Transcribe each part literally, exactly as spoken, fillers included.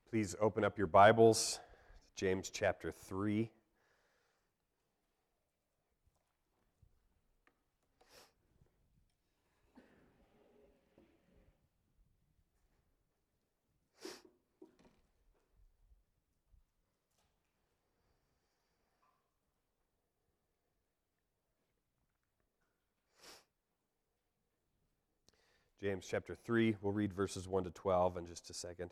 Please open up your Bibles, James chapter three. James chapter three, we'll read verses one to twelve in just a second.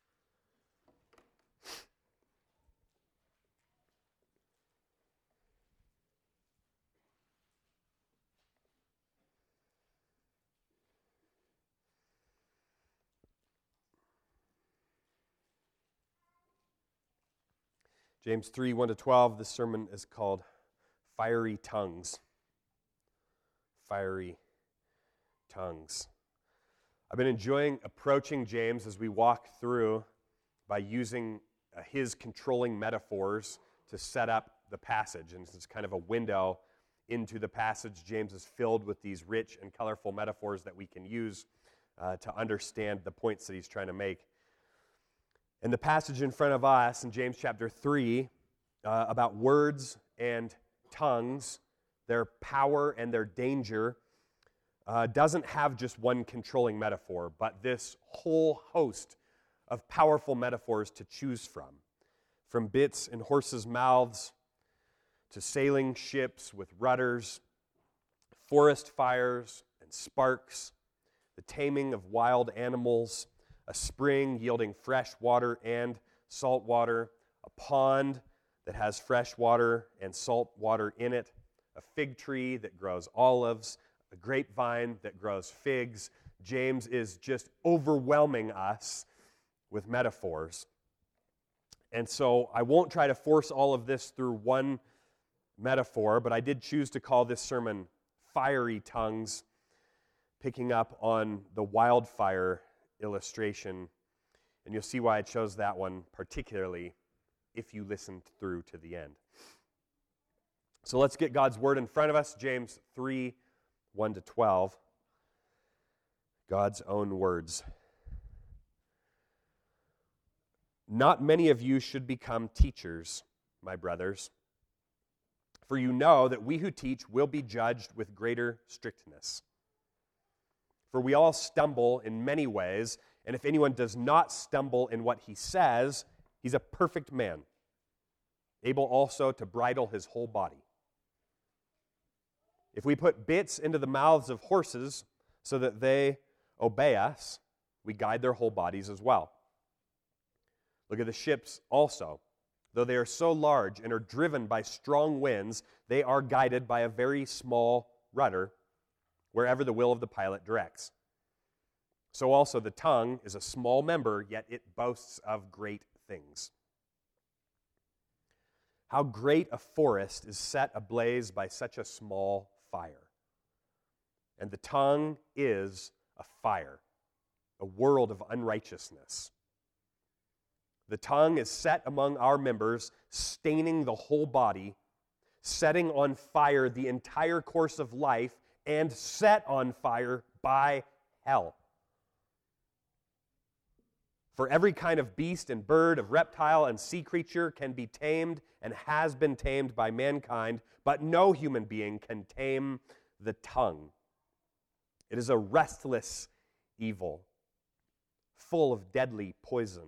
James three, one to twelve, this sermon is called Fiery Tongues. Fiery Tongues. I've been enjoying approaching James as we walk through by using uh, his controlling metaphors to set up the passage. And it's kind of a window into the passage. James is filled with these rich and colorful metaphors that we can use uh, to understand the points that he's trying to make. And the passage in front of us in James chapter three uh, about words and tongues, their power and their danger, uh, doesn't have just one controlling metaphor, but this whole host of powerful metaphors to choose from. From bits in horses' mouths to sailing ships with rudders, forest fires and sparks, the taming of wild animals, a spring yielding fresh water and salt water, a pond that has fresh water and salt water in it, a fig tree that grows olives, a grapevine that grows figs. James is just overwhelming us with metaphors. And so I won't try to force all of this through one metaphor, but I did choose to call this sermon Fiery Tongues, picking up on the wildfire illustration, and you'll see why I chose that one particularly if you listened through to the end. So let's get God's word in front of us. James three, one to twelve. God's own words. Not many of you should become teachers, my brothers, for you know that we who teach will be judged with greater strictness. For we all stumble in many ways, and if anyone does not stumble in what he says, he's a perfect man, able also to bridle his whole body. If we put bits into the mouths of horses so that they obey us, we guide their whole bodies as well. Look at the ships also. Though they are so large and are driven by strong winds, they are guided by a very small rudder, wherever the will of the pilot directs. So also the tongue is a small member, yet it boasts of great things. How great a forest is set ablaze by such a small fire. And the tongue is a fire, a world of unrighteousness. The tongue is set among our members, staining the whole body, setting on fire the entire course of life, and set on fire by hell. For every kind of beast and bird, of reptile and sea creature can be tamed and has been tamed by mankind, but no human being can tame the tongue. It is a restless evil, full of deadly poison.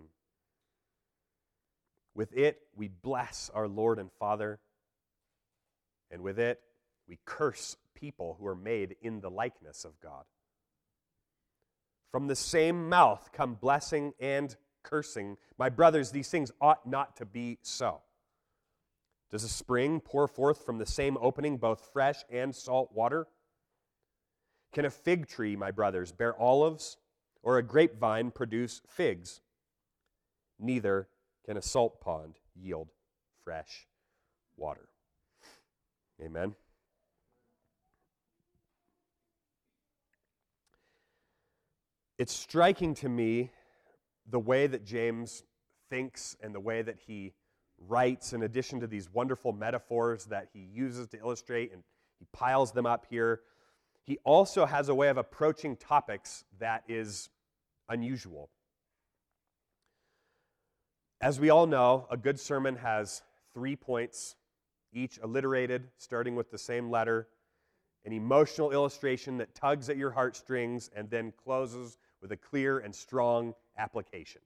With it we bless our Lord and Father, and with it we curse people who are made in the likeness of God. From the same mouth come blessing and cursing. My brothers, these things ought not to be so. Does a spring pour forth from the same opening both fresh and salt water? Can a fig tree, my brothers, bear olives, or a grapevine produce figs? Neither can a salt pond yield fresh water. Amen. It's striking to me the way that James thinks and the way that he writes, in addition to these wonderful metaphors that he uses to illustrate, and he piles them up here. He also has a way of approaching topics that is unusual. As we all know, a good sermon has three points, each alliterated, starting with the same letter, an emotional illustration that tugs at your heartstrings and then closes with a clear and strong application.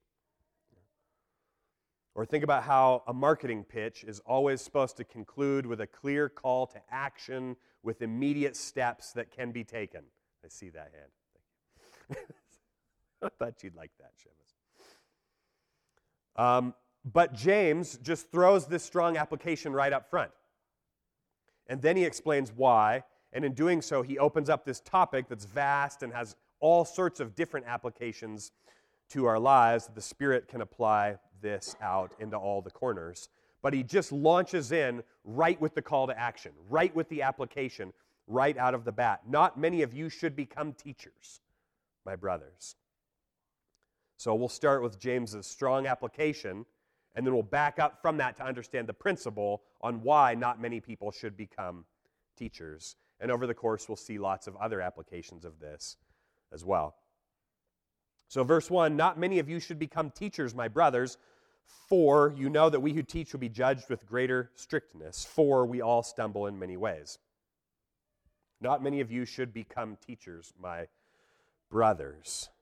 Or think about how a marketing pitch is always supposed to conclude with a clear call to action with immediate steps that can be taken. I see that hand. Thank you. I thought you'd like that, Seamus. Um, but James just throws this strong application right up front. And then he explains why, and in doing so, he opens up this topic that's vast and has all sorts of different applications to our lives that the Spirit can apply this out into all the corners. But he just launches in right with the call to action, right with the application, right out of the bat. Not many of you should become teachers, my brothers. So we'll start with James's strong application, and then we'll back up from that to understand the principle on why not many people should become teachers. And over the course, we'll see lots of other applications of this as well. So verse one, not many of you should become teachers, my brothers, for you know that we who teach will be judged with greater strictness, for we all stumble in many ways. Not many of you should become teachers, my brothers.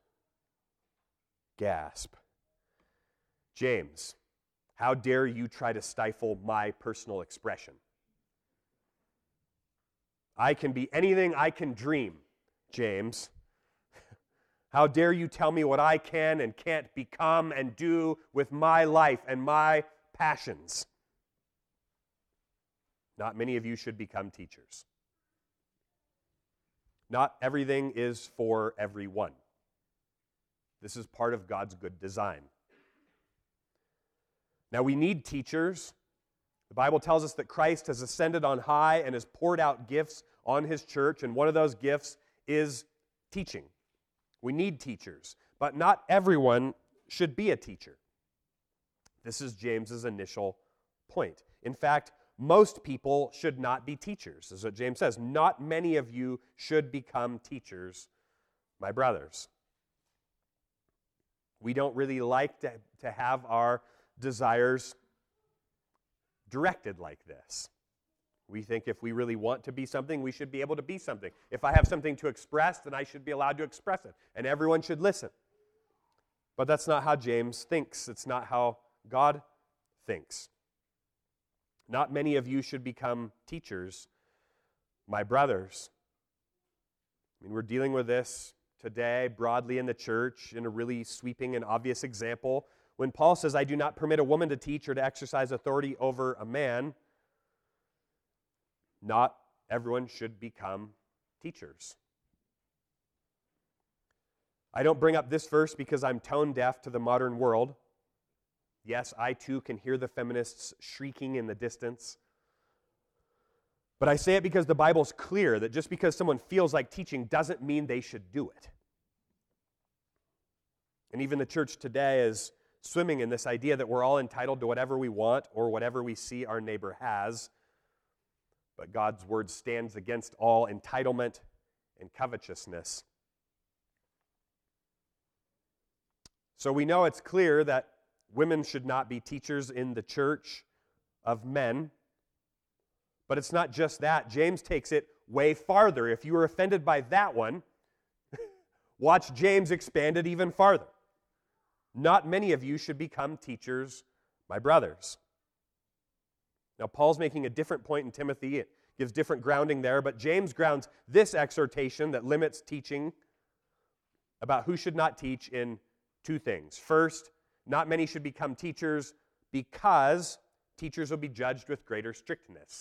Gasp. James, how dare you try to stifle my personal expression? I can be anything I can dream, James. How dare you tell me what I can and can't become and do with my life and my passions? Not many of you should become teachers. Not everything is for everyone. This is part of God's good design. Now, we need teachers. The Bible tells us that Christ has ascended on high and has poured out gifts on his church, and one of those gifts is teaching. We need teachers, but not everyone should be a teacher. This is James's initial point. In fact, most people should not be teachers, is what James says. Not many of you should become teachers, my brothers. We don't really like to, to have our desires directed like this. We think if we really want to be something, we should be able to be something. If I have something to express, then I should be allowed to express it, and everyone should listen. But that's not how James thinks. It's not how God thinks. Not many of you should become teachers, my brothers. I mean, we're dealing with this today broadly in the church in a really sweeping and obvious example. When Paul says, I do not permit a woman to teach or to exercise authority over a man, not everyone should become teachers. I don't bring up this verse because I'm tone deaf to the modern world. Yes, I too can hear the feminists shrieking in the distance. But I say it because the Bible's clear that just because someone feels like teaching doesn't mean they should do it. And even the church today is swimming in this idea that we're all entitled to whatever we want or whatever we see our neighbor has. But God's word stands against all entitlement and covetousness. So we know it's clear that women should not be teachers in the church of men. But it's not just that. James takes it way farther. If you were offended by that one, watch James expand it even farther. Not many of you should become teachers, my brothers. Now, Paul's making a different point in Timothy. It gives different grounding there, but James grounds this exhortation that limits teaching about who should not teach in two things. First, not many should become teachers because teachers will be judged with greater strictness.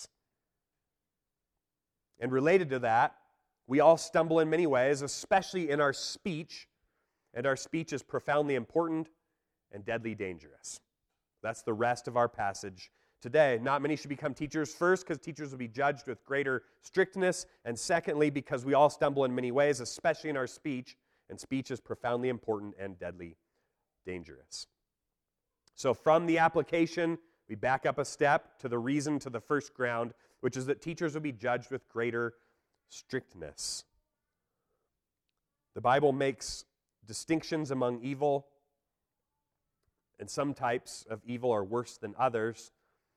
And related to that, we all stumble in many ways, especially in our speech, and our speech is profoundly important and deadly dangerous. That's the rest of our passage today. Not many should become teachers, first, because teachers will be judged with greater strictness, and secondly, because we all stumble in many ways, especially in our speech, and speech is profoundly important and deadly dangerous. So from the application, we back up a step to the reason, to the first ground, which is that teachers will be judged with greater strictness. The Bible makes distinctions among evil and some types of evil are worse than others.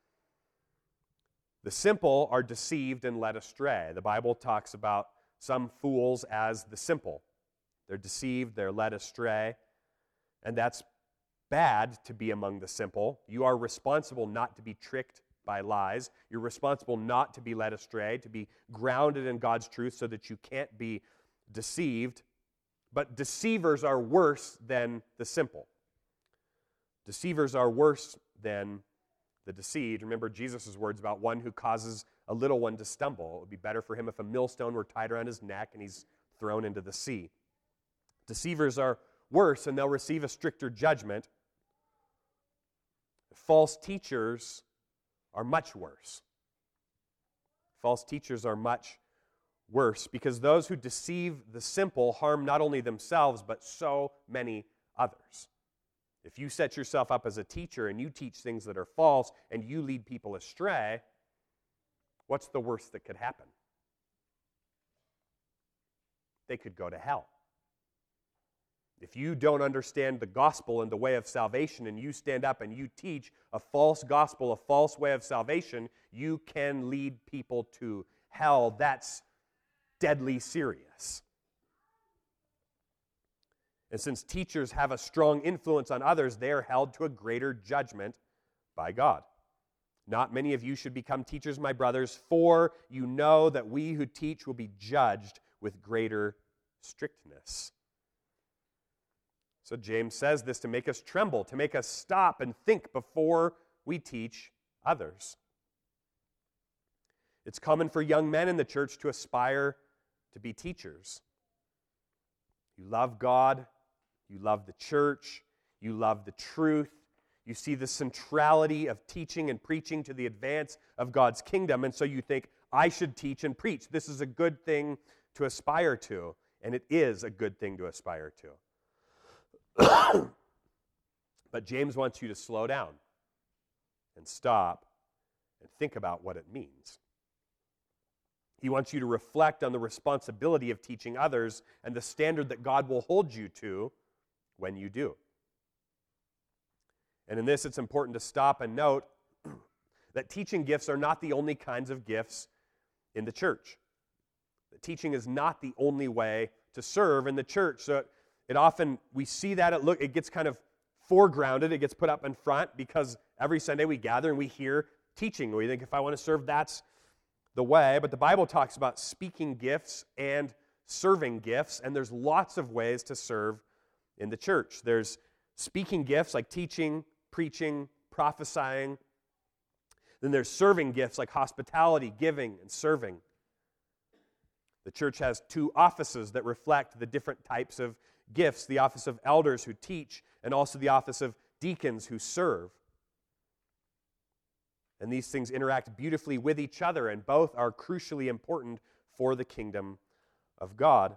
The simple are deceived and led astray. The Bible talks about some fools as the simple. They're deceived, they're led astray, and that's bad to be among the simple. You are responsible not to be tricked by lies. You're responsible not to be led astray, to be grounded in God's truth so that you can't be deceived. But deceivers are worse than the simple. Deceivers are worse than the deceived. Remember Jesus' words about one who causes a little one to stumble. It would be better for him if a millstone were tied around his neck and he's thrown into the sea. Deceivers are worse, and they'll receive a stricter judgment. False teachers are much worse. False teachers are much worse because those who deceive the simple harm not only themselves, but so many others. If you set yourself up as a teacher and you teach things that are false and you lead people astray, what's the worst that could happen? They could go to hell. If you don't understand the gospel and the way of salvation and you stand up and you teach a false gospel, a false way of salvation, you can lead people to hell. That's deadly serious. And since teachers have a strong influence on others, they are held to a greater judgment by God. Not many of you should become teachers, my brothers, for you know that we who teach will be judged with greater strictness. So James says this to make us tremble, to make us stop and think before we teach others. It's common for young men in the church to aspire to be teachers. You love God, you love the church, you love the truth, you see the centrality of teaching and preaching to the advance of God's kingdom, and so you think, I should teach and preach. This is a good thing to aspire to, and it is a good thing to aspire to. But James wants you to slow down and stop and think about what it means. He wants you to reflect on the responsibility of teaching others and the standard that God will hold you to when you do. And in this, it's important to stop and note that teaching gifts are not the only kinds of gifts in the church. That teaching is not the only way to serve in the church. So it often, we see that, it, look, it gets kind of foregrounded, it gets put up in front because every Sunday we gather and we hear teaching. We think if I want to serve, that's the way. But the Bible talks about speaking gifts and serving gifts, and there's lots of ways to serve in the church. There's speaking gifts like teaching, preaching, prophesying. Then there's serving gifts like hospitality, giving, and serving. The church has two offices that reflect the different types of gifts, the office of elders who teach, and also the office of deacons who serve. And these things interact beautifully with each other, and both are crucially important for the kingdom of God.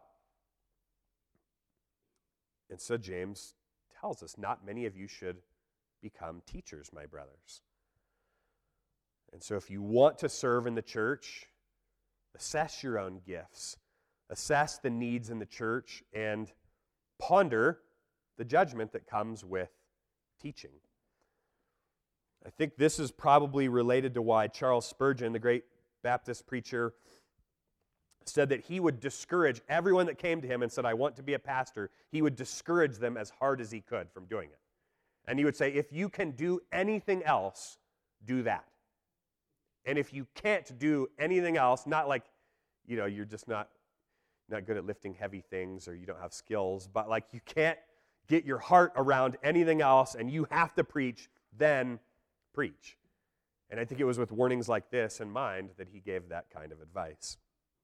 And so James tells us, not many of you should become teachers, my brothers. And so if you want to serve in the church, assess your own gifts, assess the needs in the church, and ponder the judgment that comes with teaching. I think this is probably related to why Charles Spurgeon, the great Baptist preacher, said that he would discourage everyone that came to him and said, I want to be a pastor. He would discourage them as hard as he could from doing it. And he would say, if you can do anything else, do that. And if you can't do anything else, not like, you know, you're just not, not good at lifting heavy things or you don't have skills, but like you can't get your heart around anything else and you have to preach, then preach. And I think it was with warnings like this in mind that he gave that kind of advice.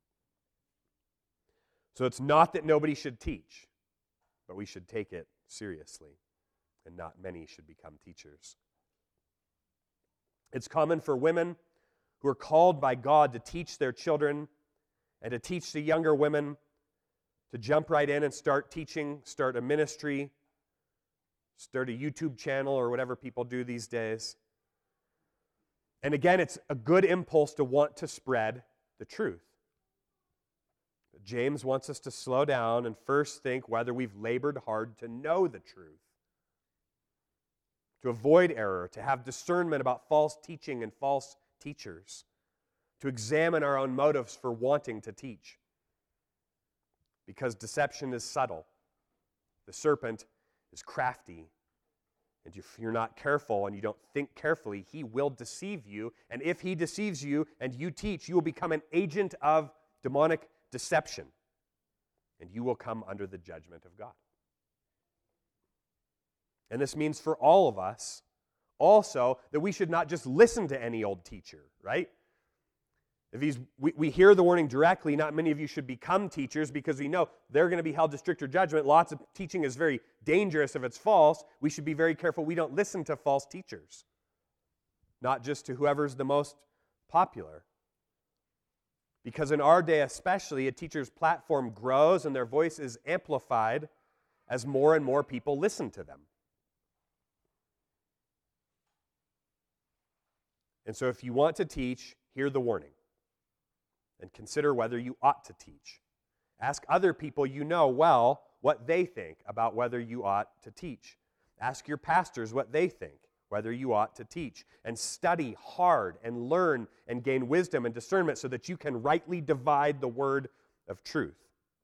So it's not that nobody should teach, but we should take it seriously, and not many should become teachers. It's common for women who are called by God to teach their children and to teach the younger women to jump right in and start teaching, start a ministry, start a YouTube channel or whatever people do these days. And again, it's a good impulse to want to spread the truth. But James wants us to slow down and first think whether we've labored hard to know the truth. to avoid error, to have discernment about false teaching and false teachers, to examine our own motives for wanting to teach. Because deception is subtle. The serpent is crafty. And if you're not careful and you don't think carefully, he will deceive you. And if he deceives you and you teach, you will become an agent of demonic deception. And you will come under the judgment of God. And this means for all of us also that we should not just listen to any old teacher, right? If he's, we, we hear the warning directly, not many of you should become teachers because we know they're going to be held to stricter judgment. Lots of teaching is very dangerous if it's false. We should be very careful we don't listen to false teachers, not just to whoever's the most popular. Because in our day especially, a teacher's platform grows and their voice is amplified as more and more people listen to them. And so if you want to teach, hear the warning. And consider whether you ought to teach. Ask other people you know well what they think about whether you ought to teach. Ask your pastors what they think, whether you ought to teach. And study hard and learn and gain wisdom and discernment so that you can rightly divide the word of truth.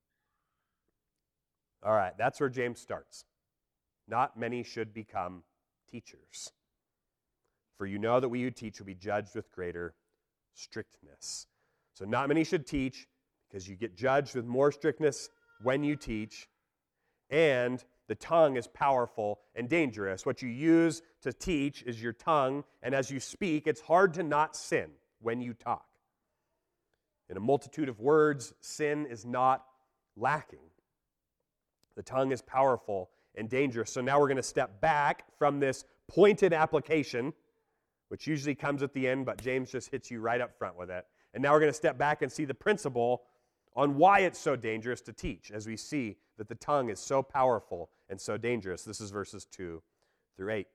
All right, that's where James starts. Not many should become teachers. For you know that we who teach will be judged with greater strictness. So not many should teach because you get judged with more strictness when you teach. And the tongue is powerful and dangerous. What you use to teach is your tongue. And as you speak, it's hard to not sin when you talk. In a multitude of words, sin is not lacking. The tongue is powerful and dangerous. So now we're going to step back from this pointed application, which usually comes at the end, but James just hits you right up front with it. And now we're going to step back and see the principle on why it's so dangerous to teach, as we see that the tongue is so powerful and so dangerous. This is verses two through eight.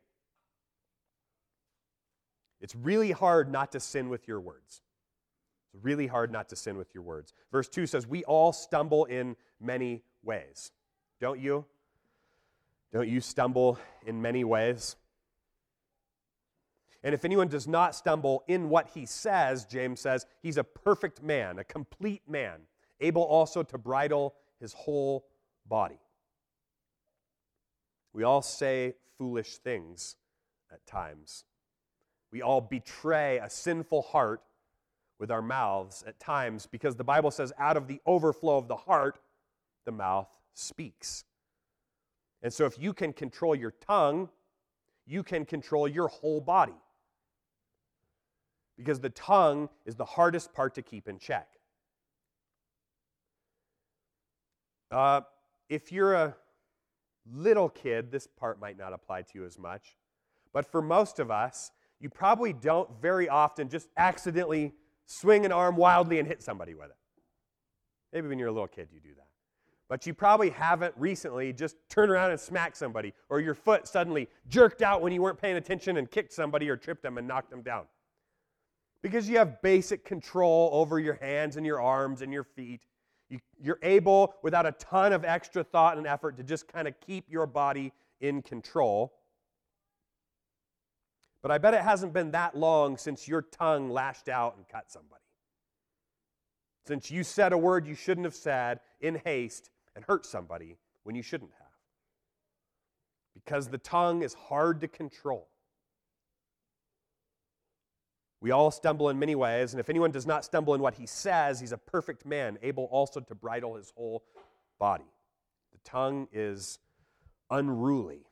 It's really hard not to sin with your words. It's really hard not to sin with your words. Verse two says, we all stumble in many ways. Don't you? Don't you stumble in many ways? And if anyone does not stumble in what he says, James says, he's a perfect man, a complete man, able also to bridle his whole body. We all say foolish things at times. We all betray a sinful heart with our mouths at times because the Bible says out of the overflow of the heart, the mouth speaks. And so if you can control your tongue, you can control your whole body. Because the tongue is the hardest part to keep in check. Uh, if you're a little kid, this part might not apply to you as much. But for most of us, you probably don't very often just accidentally swing an arm wildly and hit somebody with it. Maybe when you're a little kid you do that. But you probably haven't recently just turned around and smacked somebody, or your foot suddenly jerked out when you weren't paying attention and kicked somebody or tripped them and knocked them down. Because you have basic control over your hands and your arms and your feet. You, you're able, without a ton of extra thought and effort, to just kind of keep your body in control. But I bet it hasn't been that long since your tongue lashed out and cut somebody. Since you said a word you shouldn't have said in haste and hurt somebody when you shouldn't have. Because the tongue is hard to control. We all stumble in many ways, and if anyone does not stumble in what he says, he's a perfect man, able also to bridle his whole body. The tongue is unruly.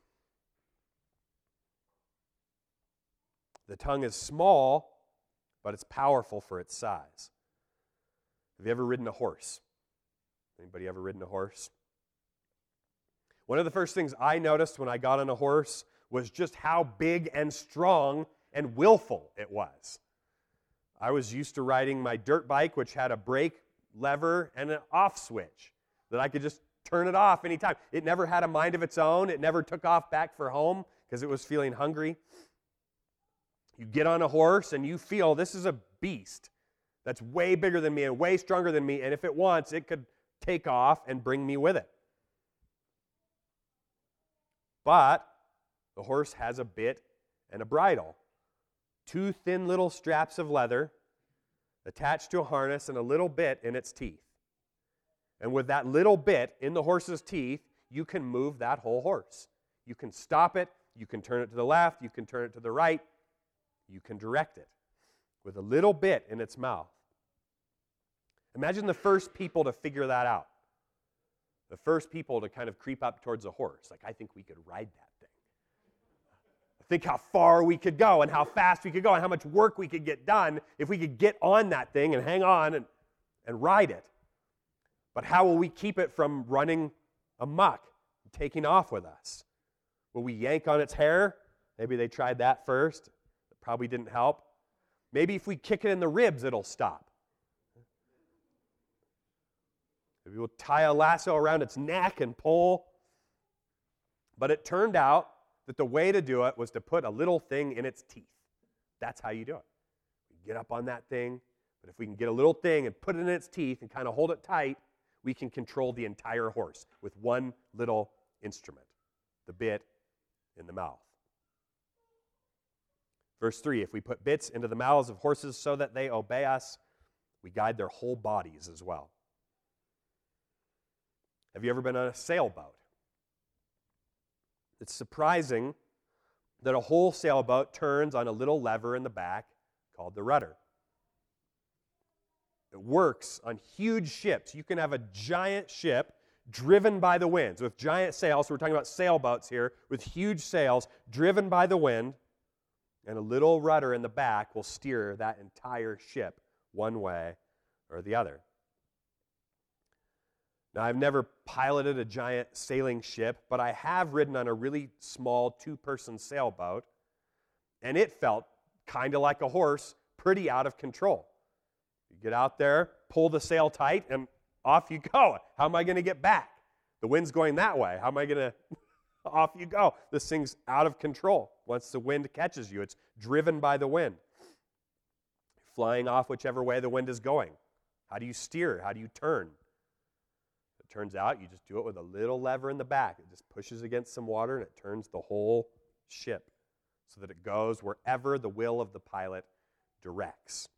The tongue is small, but it's powerful for its size. Have you ever ridden a horse? Anybody ever ridden a horse? One of the first things I noticed when I got on a horse was just how big and strong and willful it was. I was used to riding my dirt bike, which had a brake lever and an off switch that I could just turn it off anytime. It never had a mind of its own. It never took off back for home because it was feeling hungry. You get on a horse and you feel this is a beast that's way bigger than me and way stronger than me, and if it wants, it could take off and bring me with it. But The horse has a bit and a bridle, two thin little straps of leather attached to a harness and a little bit in its teeth. And with that little bit in the horse's teeth, you can move that whole horse. You can stop it, you can turn it to the left, you can turn it to the right, you can direct it with a little bit in its mouth. Imagine the first people to figure that out. The first people to kind of creep up towards a horse. Like, I think we could ride that thing. Think how far we could go and how fast we could go and how much work we could get done if we could get on that thing and hang on and, and ride it. But how will we keep it from running amok and taking off with us? Will we yank on its hair? Maybe they tried that first. It probably didn't help. Maybe if we kick it in the ribs, it'll stop. Maybe we'll tie a lasso around its neck and pull. But it turned out that the way to do it was to put a little thing in its teeth. That's how you do it. We get up on that thing, but if we can get a little thing and put it in its teeth and kind of hold it tight, we can control the entire horse with one little instrument, the bit in the mouth. Verse three, if we put bits into the mouths of horses so that they obey us, we guide their whole bodies as well. Have you ever been on a sailboat? It's surprising that a whole sailboat turns on a little lever in the back called the rudder. It works on huge ships. You can have a giant ship driven by the winds with giant sails. So we're talking about sailboats here with huge sails driven by the wind, and a little rudder in the back will steer that entire ship one way or the other. Now, I've never piloted a giant sailing ship, but I have ridden on a really small two-person sailboat, and it felt kind of like a horse, pretty out of control. You get out there, pull the sail tight, and off you go. How am I going to get back? The wind's going that way. How am I going to... Off you go. This thing's out of control. Once the wind catches you, it's driven by the wind. Flying off whichever way the wind is going. How do you steer? How do you turn? It turns out you just do it with a little lever in the back. It just pushes against some water and it turns the whole ship so that it goes wherever the will of the pilot directs.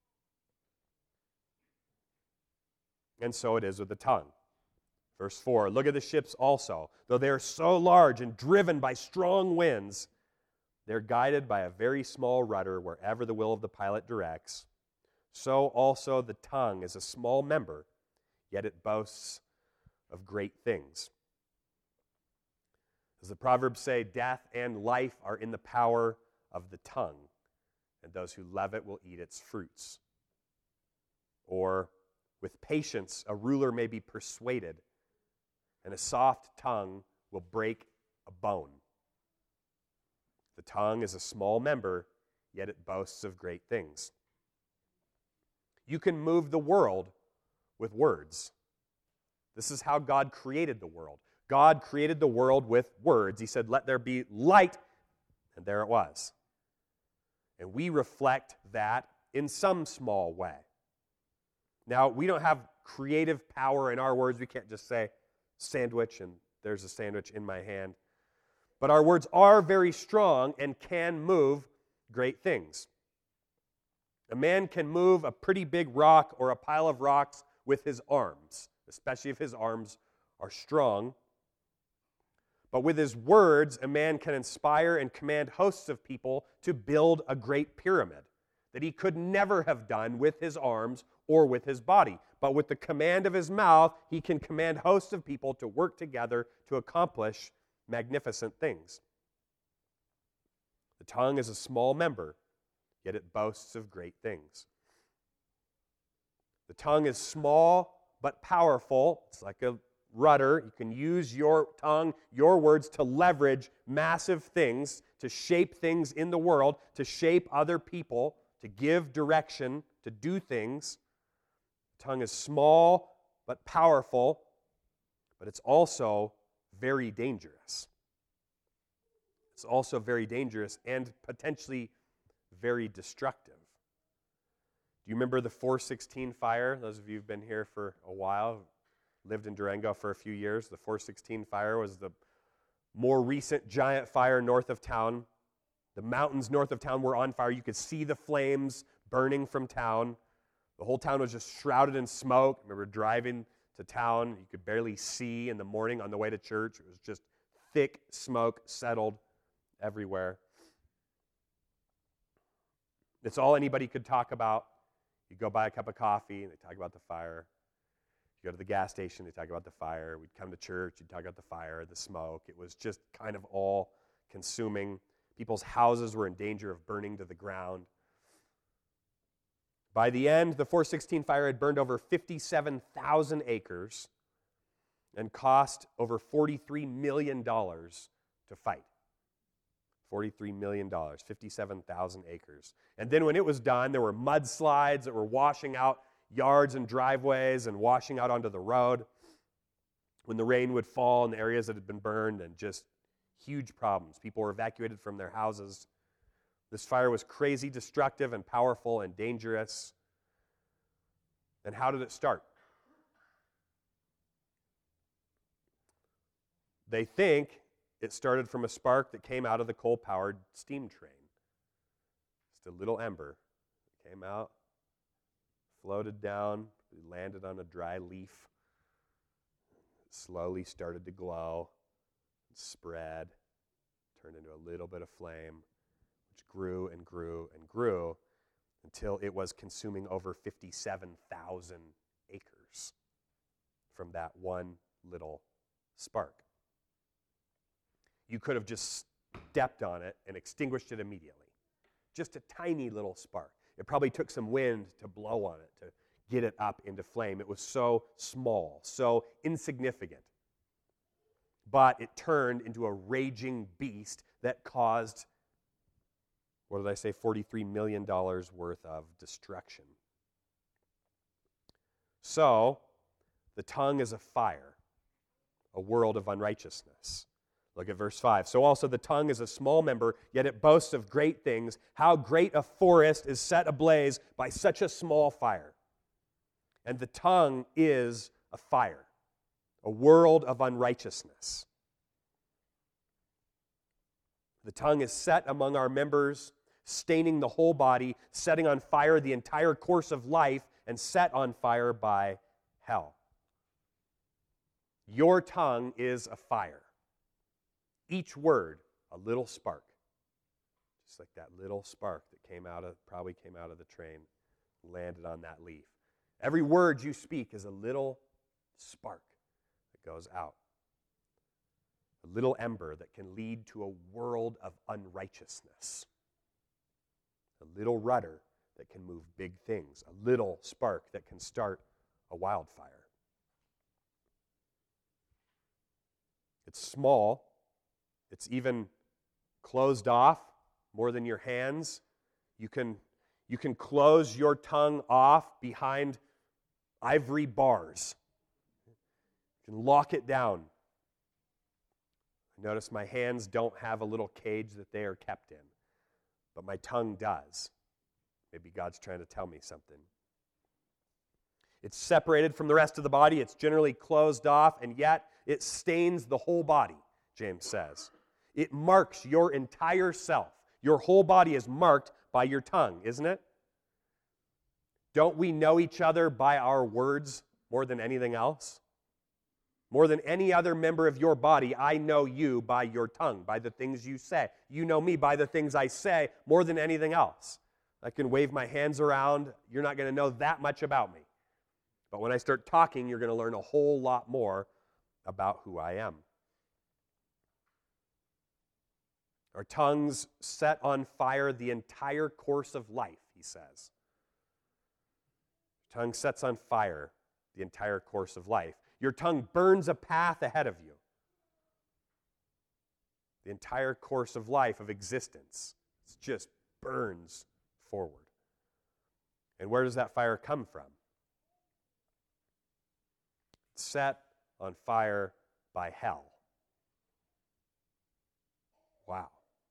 And so it is with the tongue. Verse four, look at the ships also. Though they are so large and driven by strong winds, they're guided by a very small rudder wherever the will of the pilot directs. So also the tongue is a small member, yet it boasts of great things. As the Proverbs say, death and life are in the power of the tongue, and those who love it will eat its fruits. Or, with patience a ruler may be persuaded, and a soft tongue will break a bone. The tongue is a small member, yet it boasts of great things. You can move the world with words. This is how God created the world. God created the world with words. He said, let there be light, and there it was. And we reflect that in some small way. Now, we don't have creative power in our words. We can't just say, sandwich, and there's a sandwich in my hand. But our words are very strong and can move great things. A man can move a pretty big rock or a pile of rocks with his arms, especially if his arms are strong. But with his words, a man can inspire and command hosts of people to build a great pyramid that he could never have done with his arms or with his body. But with the command of his mouth, he can command hosts of people to work together to accomplish magnificent things. The tongue is a small member, yet it boasts of great things. The tongue is small but powerful. It's like a rudder. You can use your tongue, your words, to leverage massive things, to shape things in the world, to shape other people, to give direction, to do things. The tongue is small but powerful, but it's also very dangerous. It's also very dangerous and potentially very destructive. Do you remember the four sixteen fire? Those of you who've been here for a while, lived in Durango for a few years. The four sixteen fire was the more recent giant fire north of town. The mountains north of town were on fire. You could see the flames burning from town. The whole town was just shrouded in smoke. I remember driving to town. You could barely see in the morning on the way to church. It was just thick smoke settled everywhere. It's all anybody could talk about. You go buy a cup of coffee, and they talk about the fire. You go to the gas station, they talk about the fire. We'd come to church, you'd talk about the fire, the smoke. It was just kind of all consuming. People's houses were in danger of burning to the ground. By the end, the four sixteen fire had burned over fifty-seven thousand acres and cost over forty-three million dollars to fight. forty-three million dollars, fifty-seven thousand acres. And then when it was done, there were mudslides that were washing out yards and driveways and washing out onto the road when the rain would fall in the areas that had been burned, and just huge problems. People were evacuated from their houses. This fire was crazy, destructive, and powerful and dangerous. And how did it start? They think it started from a spark that came out of the coal-powered steam train. Just a little ember that came out, floated down, landed on a dry leaf, slowly started to glow, spread, turned into a little bit of flame, which grew and grew and grew until it was consuming over fifty-seven thousand acres from that one little spark. You could have just stepped on it and extinguished it immediately. Just a tiny little spark. It probably took some wind to blow on it, to get it up into flame. It was so small, so insignificant. But it turned into a raging beast that caused, what did I say, forty-three million dollars worth of destruction. So, the tongue is a fire, a world of unrighteousness. Look at verse five. So also the tongue is a small member, yet it boasts of great things. How great a forest is set ablaze by such a small fire. And the tongue is a fire, a world of unrighteousness. The tongue is set among our members, staining the whole body, setting on fire the entire course of life, and set on fire by hell. Your tongue is a fire. Each word, a little spark. Just like that little spark that came out of, probably came out of the train, landed on that leaf. Every word you speak is a little spark that goes out. A little ember that can lead to a world of unrighteousness. A little rudder that can move big things. A little spark that can start a wildfire. It's small. It's even closed off more than your hands. You can, you can close your tongue off behind ivory bars. You can lock it down. Notice my hands don't have a little cage that they are kept in, but my tongue does. Maybe God's trying to tell me something. It's separated from the rest of the body. It's generally closed off, and yet it stains the whole body, James says. It marks your entire self. Your whole body is marked by your tongue, isn't it? Don't we know each other by our words more than anything else? More than any other member of your body, I know you by your tongue, by the things you say. You know me by the things I say more than anything else. I can wave my hands around. You're not going to know that much about me. But when I start talking, you're going to learn a whole lot more about who I am. Our tongues set on fire the entire course of life, he says. Your tongue sets on fire the entire course of life. Your tongue burns a path ahead of you. The entire course of life, of existence, it just burns forward. And where does that fire come from? It's set on fire by hell. Wow.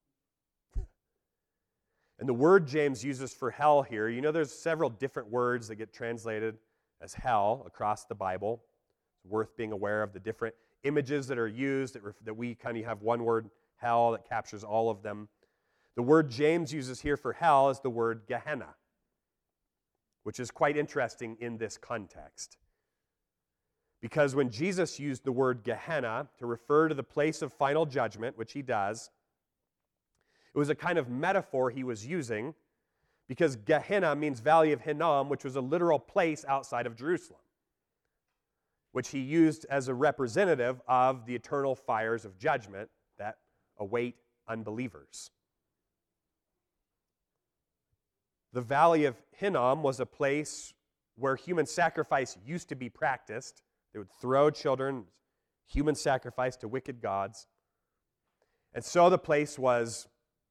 And the word James uses for hell here, you know there's several different words that get translated as hell across the Bible. It's worth being aware of the different images that are used that, ref- that we kind of have one word, hell, that captures all of them. The word James uses here for hell is the word Gehenna, which is quite interesting in this context. Because when Jesus used the word Gehenna to refer to the place of final judgment, which he does, it was a kind of metaphor he was using, because Gehenna means Valley of Hinnom, which was a literal place outside of Jerusalem, which he used as a representative of the eternal fires of judgment that await unbelievers. The Valley of Hinnom was a place where human sacrifice used to be practiced. They would throw children, human sacrifice to wicked gods. And so the place was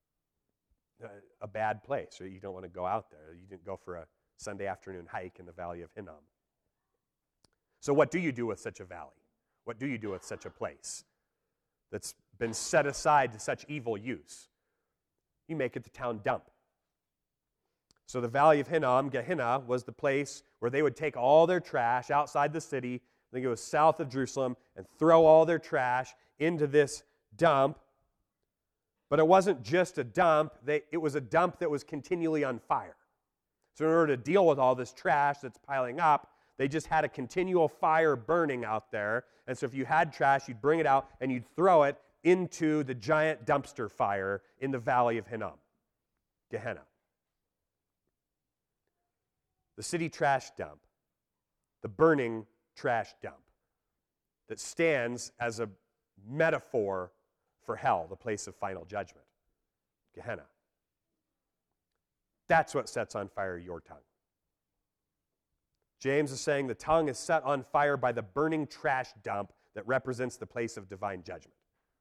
a bad place, or you don't want to go out there. You didn't go for a Sunday afternoon hike in the Valley of Hinnom. So what do you do with such a valley? What do you do with such a place that's been set aside to such evil use? You make it the town dump. So the Valley of Hinnom, Gehenna, was the place where they would take all their trash outside the city, I think it was south of Jerusalem, and throw all their trash into this dump. But it wasn't just a dump, they, it was a dump that was continually on fire. So in order to deal with all this trash that's piling up, they just had a continual fire burning out there. And so if you had trash, you'd bring it out and you'd throw it into the giant dumpster fire in the Valley of Hinnom, Gehenna. The city trash dump, the burning trash dump that stands as a metaphor for hell, the place of final judgment, Gehenna. That's what sets on fire your tongue. James is saying the tongue is set on fire by the burning trash dump that represents the place of divine judgment.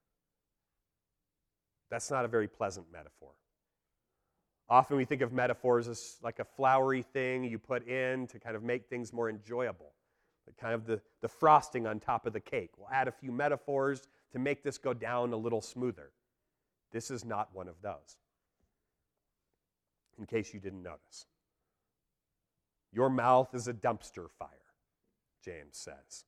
That's not a very pleasant metaphor. Often we think of metaphors as like a flowery thing you put in to kind of make things more enjoyable. Like kind of the, the frosting on top of the cake. We'll add a few metaphors to make this go down a little smoother. This is not one of those, in case you didn't notice. Your mouth is a dumpster fire, James says.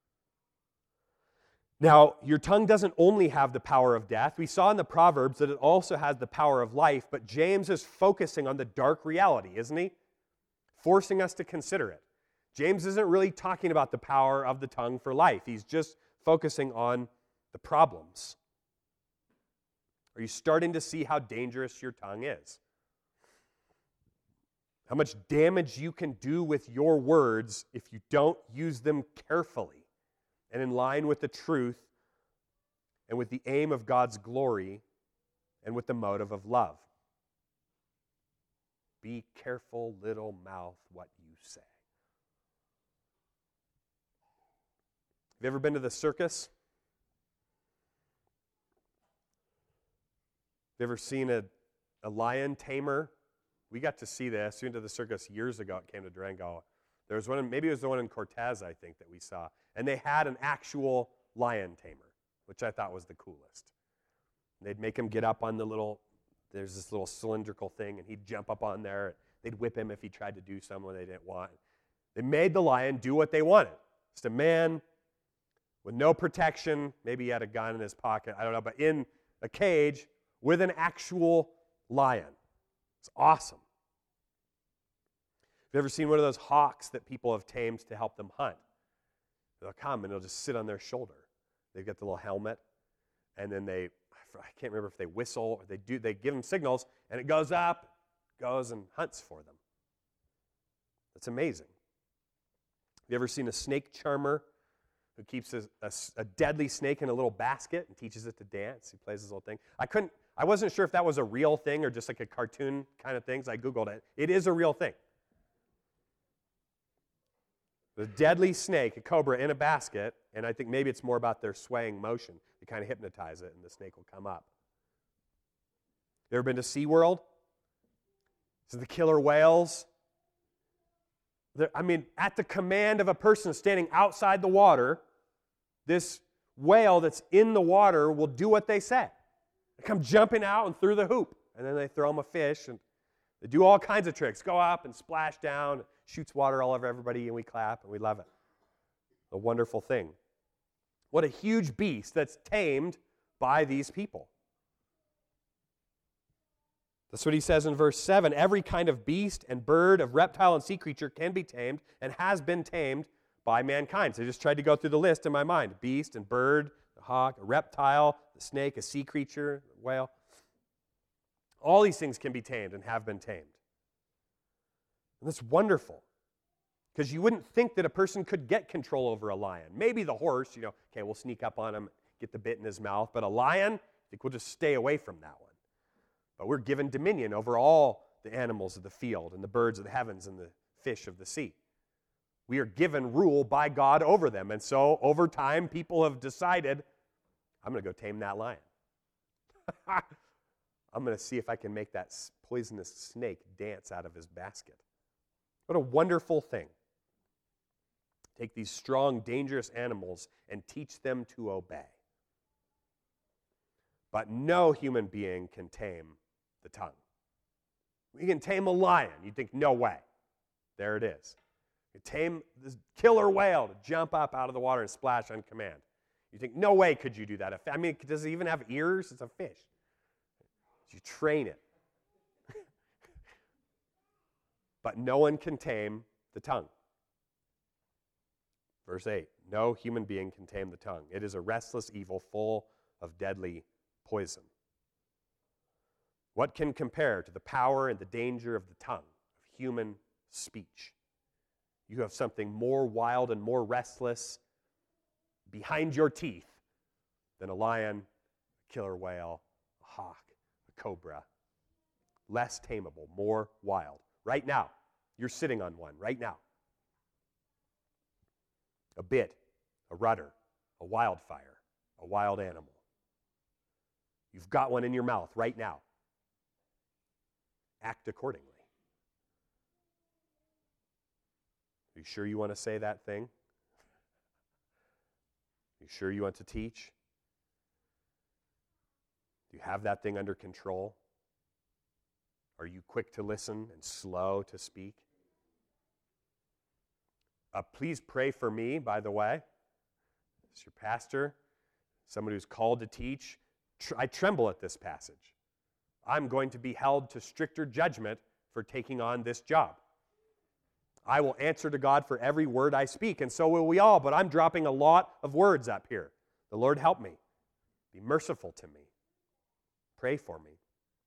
Now, your tongue doesn't only have the power of death. We saw in the Proverbs that it also has the power of life, but James is focusing on the dark reality, isn't he? Forcing us to consider it. James isn't really talking about the power of the tongue for life. He's just focusing on the problems. Are you starting to see how dangerous your tongue is? How much damage you can do with your words if you don't use them carefully and in line with the truth and with the aim of God's glory and with the motive of love. Be careful, little mouth, what you say. Have you ever been to the circus? Have you ever seen a, a lion tamer? We got to see this. We went to the circus years ago. It came to Durango. There was one, in, maybe it was the one in Cortez, I think, that we saw. And they had an actual lion tamer, which I thought was the coolest. They'd make him get up on the little, there's this little cylindrical thing, and he'd jump up on there. They'd whip him if he tried to do something they didn't want. They made the lion do what they wanted. Just a man with no protection. Maybe he had a gun in his pocket. I don't know. But in a cage with an actual lion. It's awesome. Have you ever seen one of those hawks that people have tamed to help them hunt? They'll come and they'll just sit on their shoulder. They've got the little helmet, and then they, I can't remember if they whistle or they do, they give them signals, and it goes up, goes and hunts for them. That's amazing. Have you ever seen a snake charmer who keeps a, a, a deadly snake in a little basket and teaches it to dance? He plays this little thing. I couldn't, I wasn't sure if that was a real thing or just like a cartoon kind of thing, so I Googled it. It is a real thing. The deadly snake, a cobra in a basket, and I think maybe it's more about their swaying motion. You kind of hypnotize it, and the snake will come up. You ever been to SeaWorld? So the killer whales. They're, I mean, at the command of a person standing outside the water, this whale that's in the water will do what they say. They come jumping out and through the hoop, and then they throw them a fish, and they do all kinds of tricks. Go up and splash down, shoots water all over everybody, and we clap, and we love it. A wonderful thing. What a huge beast that's tamed by these people. That's what he says in verse seven. Every kind of beast and bird, of reptile and sea creature can be tamed and has been tamed by mankind. So I just tried to go through the list in my mind. Beast and bird, a hawk, a reptile, a snake, a sea creature, a whale. All these things can be tamed and have been tamed. And that's wonderful. Because you wouldn't think that a person could get control over a lion. Maybe the horse, you know, okay, we'll sneak up on him, get the bit in his mouth. But a lion, I think we'll just stay away from that one. But we're given dominion over all the animals of the field and the birds of the heavens and the fish of the sea. We are given rule by God over them. And so over time, people have decided, I'm going to go tame that lion. I'm going to see if I can make that poisonous snake dance out of his basket. What a wonderful thing. Take these strong, dangerous animals and teach them to obey. But no human being can tame the tongue. We can tame a lion. You'd think, no way. There it is. You tame this killer whale to jump up out of the water and splash on command. You think, no way could you do that. I mean, does it even have ears? It's a fish. You train it. But no one can tame the tongue. Verse eight, no human being can tame the tongue. It is a restless evil full of deadly poison. What can compare to the power and the danger of the tongue, of human speech? You have something more wild and more restless behind your teeth than a lion, a killer whale, a hawk, a cobra. Less tameable, more wild. Right now, you're sitting on one, right now. A bit, a rudder, a wildfire, a wild animal. You've got one in your mouth right now. Act accordingly. Are you sure you want to say that thing? Are you sure you want to teach? Do you have that thing under control? Are you quick to listen and slow to speak? Uh, please pray for me, by the way. As your pastor, somebody who's called to teach. Tr- I tremble at this passage. I'm going to be held to stricter judgment for taking on this job. I will answer to God for every word I speak, and so will we all, but I'm dropping a lot of words up here. The Lord help me. Be merciful to me. Pray for me.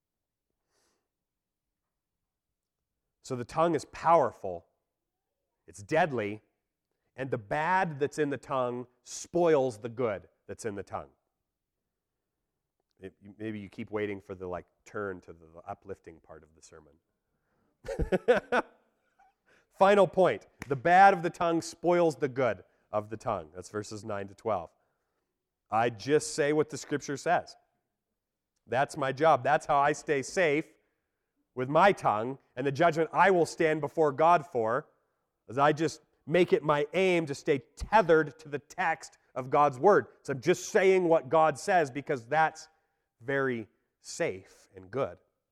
So the tongue is powerful, it's deadly, and the bad that's in the tongue spoils the good that's in the tongue. It, maybe you keep waiting for the like turn to the uplifting part of the sermon. Final point. The bad of the tongue spoils the good of the tongue. That's verses nine to twelve. I just say what the Scripture says. That's my job. That's how I stay safe with my tongue, and the judgment I will stand before God for, as I just make it my aim to stay tethered to the text of God's Word. So I'm just saying what God says because that's very safe and good.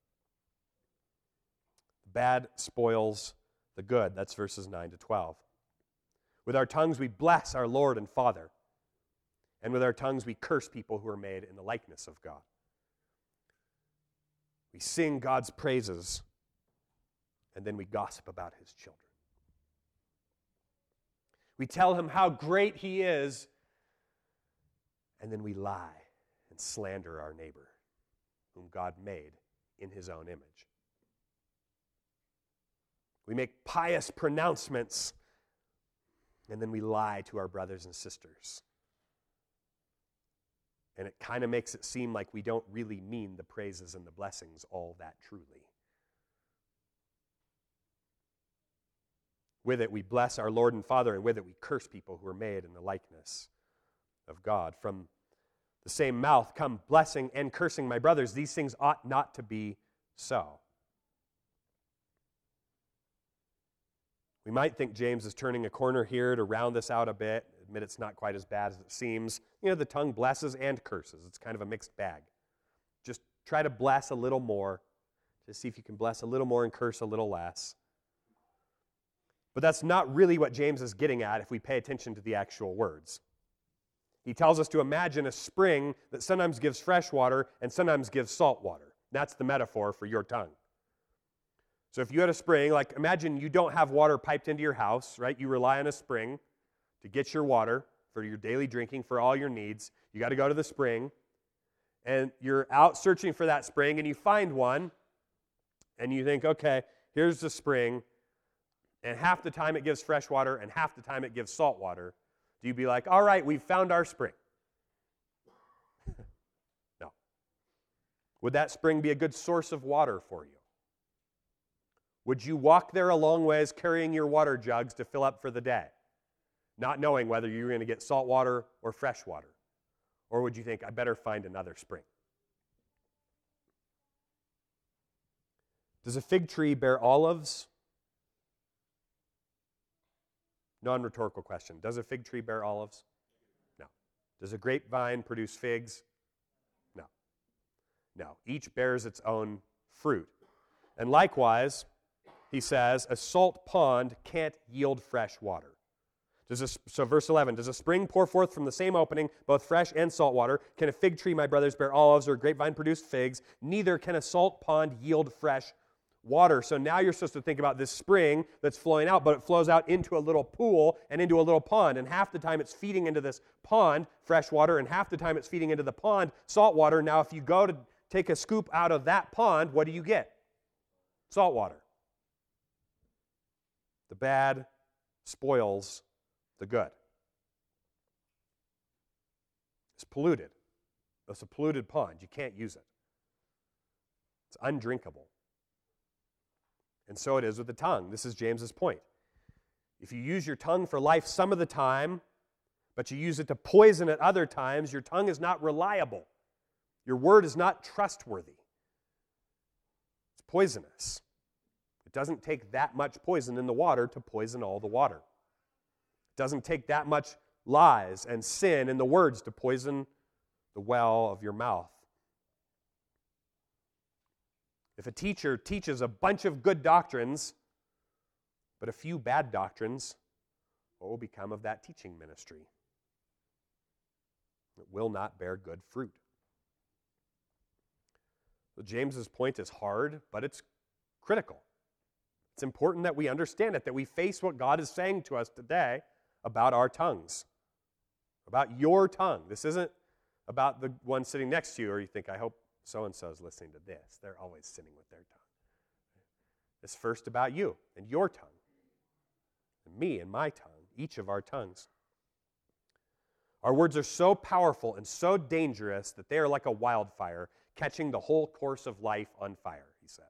Bad spoils the good. That's verses nine to twelve. With our tongues we bless our Lord and Father, and with our tongues we curse people who are made in the likeness of God. We sing God's praises, and then we gossip about His children. We tell Him how great He is, and then we lie and slander our neighbor, whom God made in His own image. We make pious pronouncements, and then we lie to our brothers and sisters. And it kind of makes it seem like we don't really mean the praises and the blessings all that truly. With it, we bless our Lord and Father, and with it, we curse people who are made in the likeness of God. From the same mouth come blessing and cursing, my brothers. These things ought not to be so. We might think James is turning a corner here to round this out a bit. Admit it's not quite as bad as it seems. You know, the tongue blesses and curses. It's kind of a mixed bag. Just try to bless a little more to see if you can bless a little more and curse a little less. But that's not really what James is getting at if we pay attention to the actual words. He tells us to imagine a spring that sometimes gives fresh water and sometimes gives salt water. That's the metaphor for your tongue. So if you had a spring, like imagine you don't have water piped into your house, right? You rely on a spring to get your water for your daily drinking, for all your needs. You got to go to the spring, and you're out searching for that spring, and you find one, and you think, okay, here's the spring, and half the time it gives fresh water, and half the time it gives salt water. Do you be like, all right, we've found our spring? No. Would that spring be a good source of water for you? Would you walk there a long ways carrying your water jugs to fill up for the day, not knowing whether you're going to get salt water or fresh water? Or would you think, I better find another spring? Does a fig tree bear olives? Non-rhetorical question. Does a fig tree bear olives? No. Does a grapevine produce figs? No. No. Each bears its own fruit. And likewise, he says, a salt pond can't yield fresh water. Does a, so verse eleven, does a spring pour forth from the same opening both fresh and salt water? Can a fig tree, my brothers, bear olives, or a grapevine produce figs? Neither can a salt pond yield fresh water. So now you're supposed to think about this spring that's flowing out, but it flows out into a little pool and into a little pond. And half the time it's feeding into this pond, fresh water, and half the time it's feeding into the pond, salt water. Now if you go to take a scoop out of that pond, what do you get? Salt water. The bad spoils the good. It's polluted. It's a polluted pond. You can't use it. It's undrinkable. And so it is with the tongue. This is James's point. If you use your tongue for life some of the time, but you use it to poison at other times, your tongue is not reliable. Your word is not trustworthy. It's poisonous. It doesn't take that much poison in the water to poison all the water. It doesn't take that much lies and sin in the words to poison the well of your mouth. If a teacher teaches a bunch of good doctrines, but a few bad doctrines, what will become of that teaching ministry? It will not bear good fruit. So James's point is hard, but it's critical. It's important that we understand it, that we face what God is saying to us today about our tongues, about your tongue. This isn't about the one sitting next to you, or you think, I hope so-and-so is listening to this. They're always sitting with their tongue. It's first about you and your tongue, and me and my tongue, each of our tongues. Our words are so powerful and so dangerous that they are like a wildfire, catching the whole course of life on fire, he says.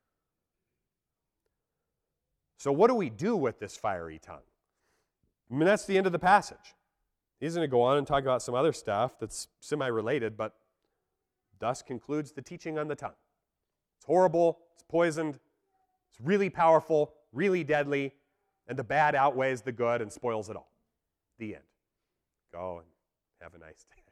So what do we do with this fiery tongue? I mean, that's the end of the passage. He's going to go on and talk about some other stuff that's semi-related, but thus concludes the teaching on the tongue. It's horrible, it's poisoned, it's really powerful, really deadly, and the bad outweighs the good and spoils it all. The end. Go and have a nice day.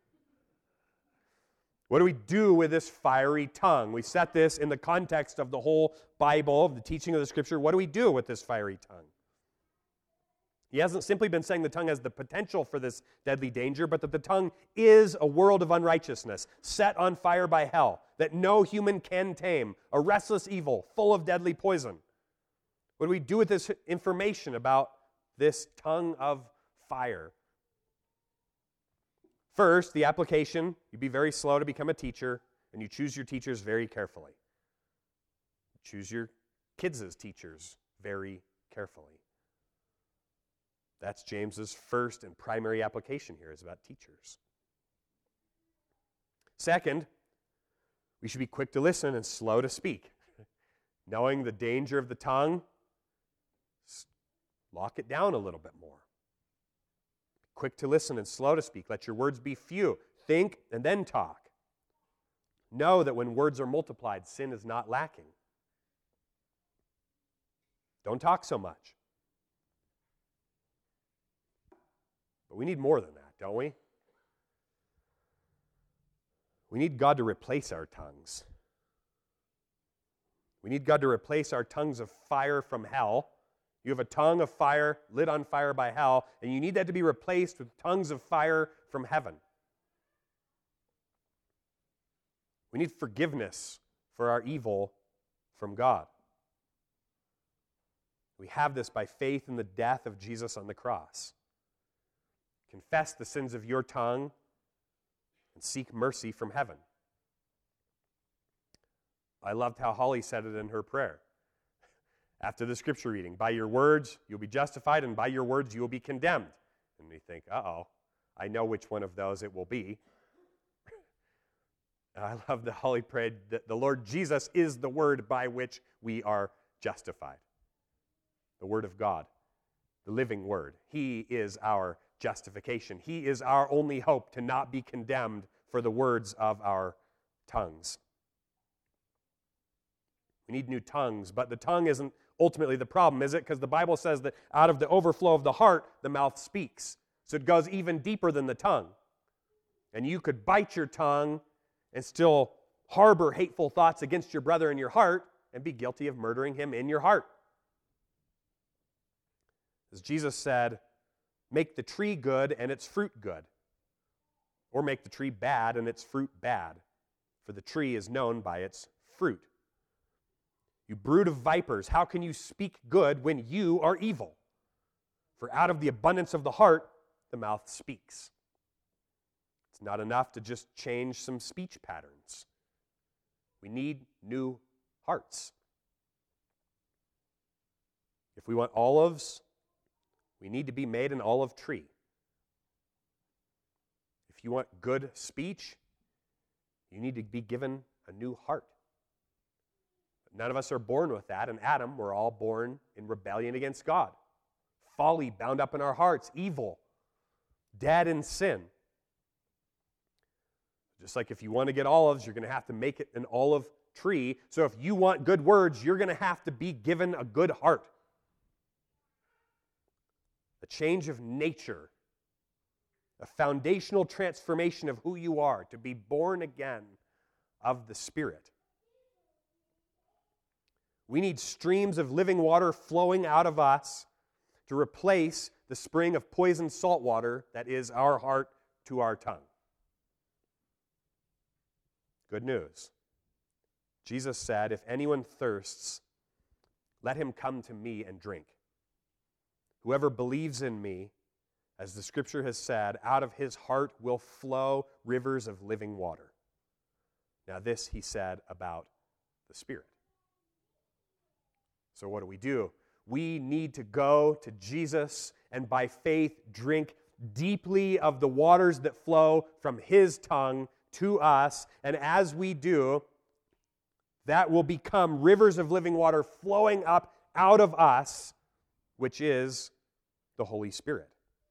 What do we do with this fiery tongue? We set this in the context of the whole Bible, of the teaching of the Scripture. What do we do with this fiery tongue? He hasn't simply been saying the tongue has the potential for this deadly danger, but that the tongue is a world of unrighteousness, set on fire by hell, that no human can tame, a restless evil, full of deadly poison. What do we do with this information about this tongue of fire? First, the application, you be very slow to become a teacher, and you choose your teachers very carefully. Choose your kids' teachers very carefully. That's James's first and primary application here, is about teachers. Second, we should be quick to listen and slow to speak. Knowing the danger of the tongue, lock it down a little bit more. Quick to listen and slow to speak. Let your words be few. Think and then talk. Know that when words are multiplied, sin is not lacking. Don't talk so much. But we need more than that, don't we? We need God to replace our tongues. We need God to replace our tongues of fire from hell You have a tongue of fire lit on fire by hell, and you need that to be replaced with tongues of fire from heaven. We need forgiveness for our evil from God. We have this by faith in the death of Jesus on the cross. Confess the sins of your tongue and seek mercy from heaven. I loved how Holly said it in her prayer. After the scripture reading, by your words you'll be justified, and by your words you will be condemned. And we think, uh-oh, I know which one of those it will be. And I love that Holly prayed that the Lord Jesus is the word by which we are justified. The word of God, the living word. He is our justification. He is our only hope to not be condemned for the words of our tongues. We need new tongues, but the tongue isn't ultimately the problem, is it? Because the Bible says that out of the overflow of the heart, the mouth speaks. So it goes even deeper than the tongue. And you could bite your tongue and still harbor hateful thoughts against your brother in your heart and be guilty of murdering him in your heart. As Jesus said, make the tree good and its fruit good. Or make the tree bad and its fruit bad. For the tree is known by its fruit. You brood of vipers, how can you speak good when you are evil? For out of the abundance of the heart, the mouth speaks. It's not enough to just change some speech patterns. We need new hearts. If we want olives, we need to be made an olive tree. If you want good speech, you need to be given a new heart. None of us are born with that. In Adam, we're all born in rebellion against God. Folly bound up in our hearts, evil, dead in sin. Just like if you want to get olives, you're going to have to make it an olive tree. So if you want good words, you're going to have to be given a good heart. A change of nature, a foundational transformation of who you are, to be born again of the Spirit. We need streams of living water flowing out of us to replace the spring of poisoned salt water that is our heart to our tongue. Good news. Jesus said, if anyone thirsts, let him come to me and drink. Whoever believes in me, as the scripture has said, out of his heart will flow rivers of living water. Now this he said about the Spirit. So what do we do? We need to go to Jesus and by faith drink deeply of the waters that flow from his tongue to us. And as we do, that will become rivers of living water flowing up out of us, which is the Holy Spirit.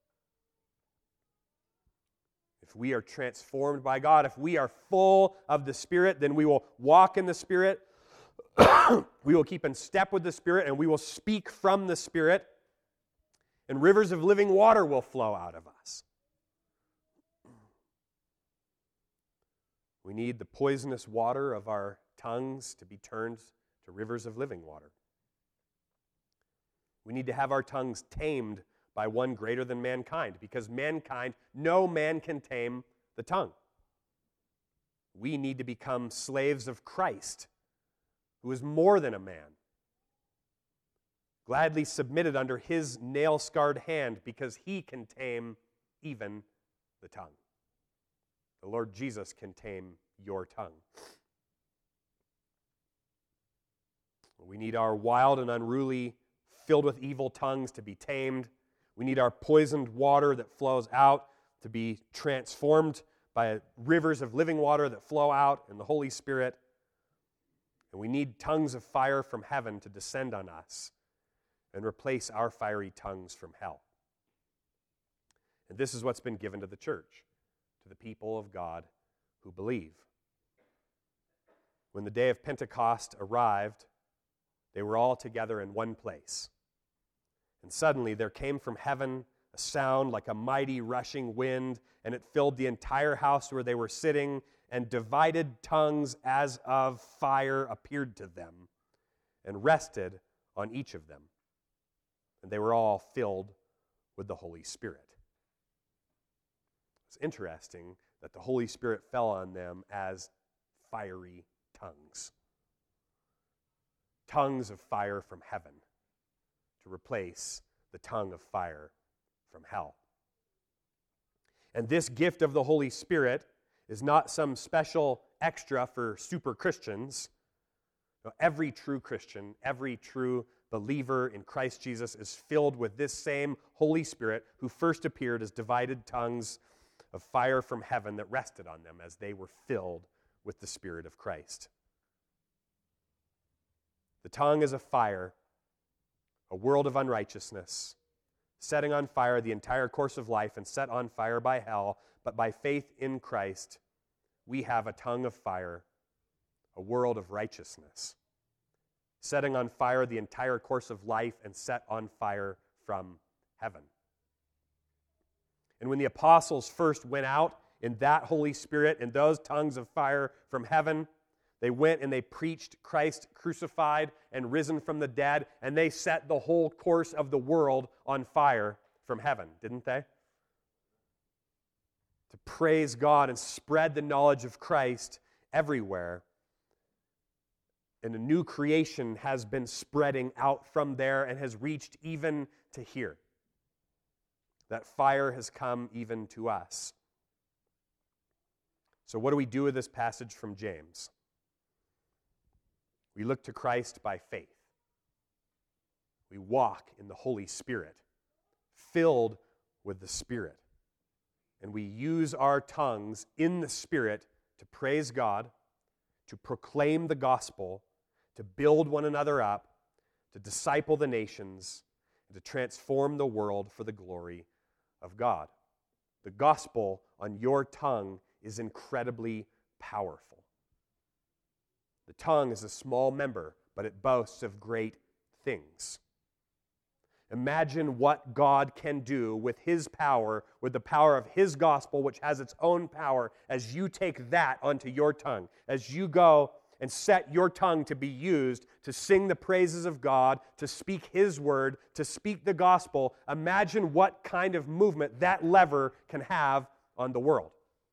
If we are transformed by God, if we are full of the Spirit, then we will walk in the Spirit. We will keep in step with the Spirit, and we will speak from the Spirit, and rivers of living water will flow out of us. We need the poisonous water of our tongues to be turned to rivers of living water. We need to have our tongues tamed by one greater than mankind, because mankind, no man can tame the tongue. We need to become slaves of Christ, who is more than a man, gladly submitted under his nail-scarred hand because he can tame even the tongue. The Lord Jesus can tame your tongue. We need our wild and unruly, filled with evil tongues to be tamed. We need our poisoned water that flows out to be transformed by rivers of living water that flow out in the Holy Spirit. And we need tongues of fire from heaven to descend on us and replace our fiery tongues from hell. And this is what's been given to the church, to the people of God who believe. When the day of Pentecost arrived, they were all together in one place. And suddenly there came from heaven a sound like a mighty rushing wind, and it filled the entire house where they were sitting, and divided tongues as of fire appeared to them and rested on each of them. and they were all filled with the Holy Spirit. It's interesting that the Holy Spirit fell on them as fiery tongues. Tongues of fire from heaven to replace the tongue of fire from hell. And this gift of the Holy Spirit is not some special extra for super Christians. No, every true Christian, every true believer in Christ Jesus is filled with this same Holy Spirit who first appeared as divided tongues of fire from heaven that rested on them as they were filled with the Spirit of Christ. The tongue is a fire, a world of unrighteousness, setting on fire the entire course of life and set on fire by hell, but by faith in Christ, we have a tongue of fire, a world of righteousness, setting on fire the entire course of life and set on fire from heaven. And when the apostles first went out in that Holy Spirit and those tongues of fire from heaven, they went and they preached Christ crucified and risen from the dead, and they set the whole course of the world on fire from heaven, didn't they? To praise God and spread the knowledge of Christ everywhere. And a new creation has been spreading out from there and has reached even to here. That fire has come even to us. So what do we do with this passage from James? We look to Christ by faith. We walk in the Holy Spirit, filled with the Spirit. And we use our tongues in the Spirit to praise God, to proclaim the gospel, to build one another up, to disciple the nations, and to transform the world for the glory of God. The gospel on your tongue is incredibly powerful. The tongue is a small member, but it boasts of great things. Imagine what God can do with His power, with the power of His gospel, which has its own power, as you take that onto your tongue, as you go and set your tongue to be used to sing the praises of God, to speak His word, to speak the gospel. Imagine what kind of movement that lever can have on the world.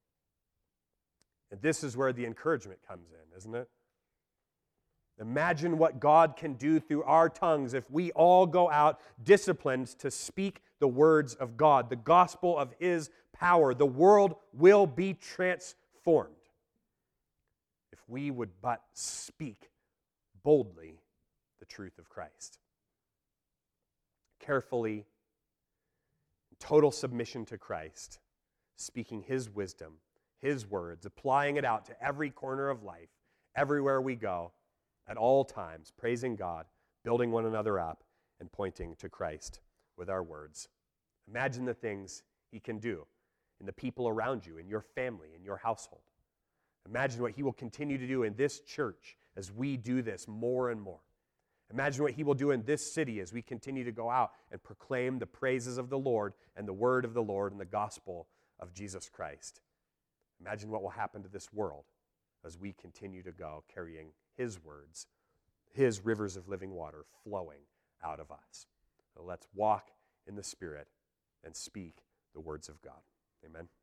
And this is where the encouragement comes in, isn't it? Imagine what God can do through our tongues if we all go out disciplined to speak the words of God, the gospel of His power. The world will be transformed if we would but speak boldly the truth of Christ. Carefully, in total submission to Christ, speaking His wisdom, His words, applying it out to every corner of life, everywhere we go, at all times, praising God, building one another up, and pointing to Christ with our words. Imagine the things He can do in the people around you, in your family, in your household. Imagine what He will continue to do in this church as we do this more and more. Imagine what He will do in this city as we continue to go out and proclaim the praises of the Lord and the word of the Lord and the gospel of Jesus Christ. Imagine what will happen to this world as we continue to go carrying His words, His rivers of living water flowing out of us. So let's walk in the Spirit and speak the words of God. Amen.